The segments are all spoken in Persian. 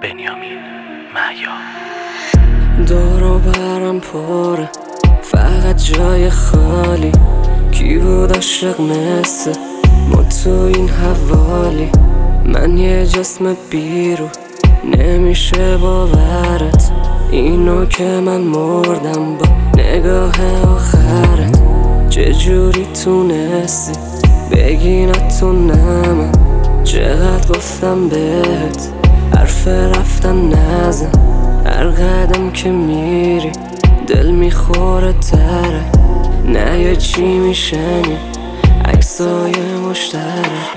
بنیامین مهیا. دور و برم پره، فقط جای خالی. کی بود عاشق مثل ما تو این حوالی؟ من یه جسم بیرو، نمیشه باورت اینو که من مردم با نگاه آخرت. چجوری تونستی بگی نتونم؟ چقدر گفتم بهت حرف رفتن نزن. هر قدم که میری دل میخوره تره. نه یه چی میشنی عکسای مشترک.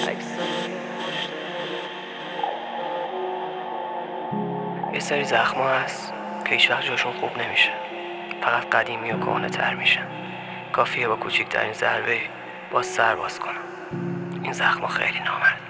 یه سری زخما هست که هیچ وقت جاشون خوب نمیشه، فقط قدیمی و کهنه تر میشن. کافیه با کوچکترین ضربه باز سر باز کنم. این زخما خیلی نامرد.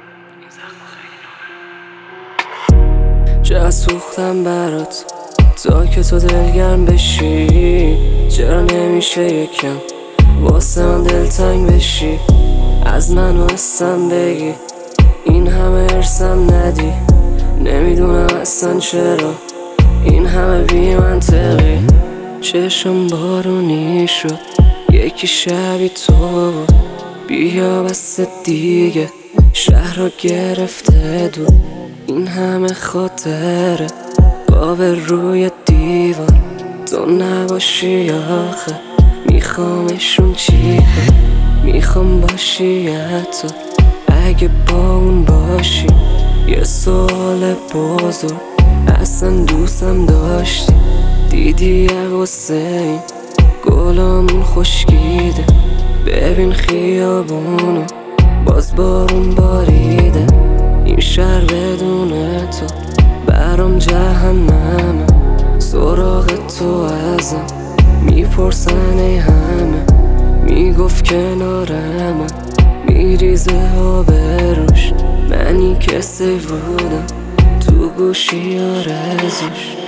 چقدر سوختم برات تا که تو دلگرم بشی. چرا نمیشه یکم واسه من دلتنگ بشی؟ از من و حسم بگی این همه ارسم ندی. نمیدونم اصلا چرا این همه بی منطقی. چشم بارونی شد یکی شبی تو بود. بیا بس دیگه شهر رو گرفته دو. این همه خاطره قاب روی دیوار، تو نباشی آخه میخوامشون چیکار؟ میخوام باشی حتی اگه با اون باشی. یه سوال بزرگ اصلا دوستم داشتی؟ دیدی یه حسین گلامون خشکیده؟ ببین خیابونو باز بارون باریده. این شهر بدون تو برام جهنمه. سراغ تو ازم میپرسن ای همه، میگفت کنارمه میریزه آبروش. منی کسی بودم تو گوشی آرزوش.